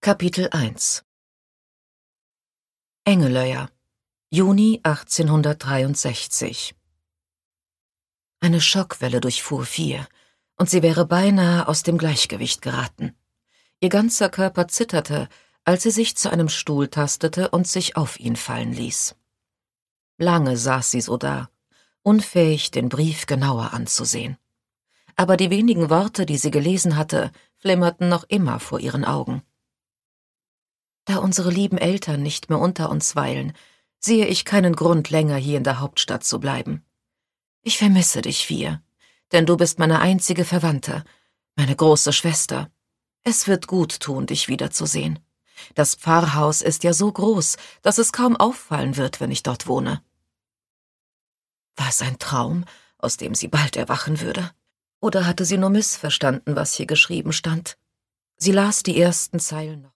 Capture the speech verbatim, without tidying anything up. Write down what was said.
Kapitel eins Engelöya, Juni achtzehnhundertdreiundsechzig. Eine Schockwelle durchfuhr Fie, und sie wäre beinahe aus dem Gleichgewicht geraten. Ihr ganzer Körper zitterte, als sie sich zu einem Stuhl tastete und sich auf ihn fallen ließ. Lange saß sie so da, unfähig, den Brief genauer anzusehen. Aber die wenigen Worte, die sie gelesen hatte, flimmerten noch immer vor ihren Augen. Da unsere lieben Eltern nicht mehr unter uns weilen, sehe ich keinen Grund, länger hier in der Hauptstadt zu bleiben. Ich vermisse dich, Fie, denn du bist meine einzige Verwandte, meine große Schwester. Es wird gut tun, dich wiederzusehen. Das Pfarrhaus ist ja so groß, dass es kaum auffallen wird, wenn ich dort wohne. War es ein Traum, aus dem sie bald erwachen würde? Oder hatte sie nur missverstanden, was hier geschrieben stand? Sie las die ersten Zeilen noch.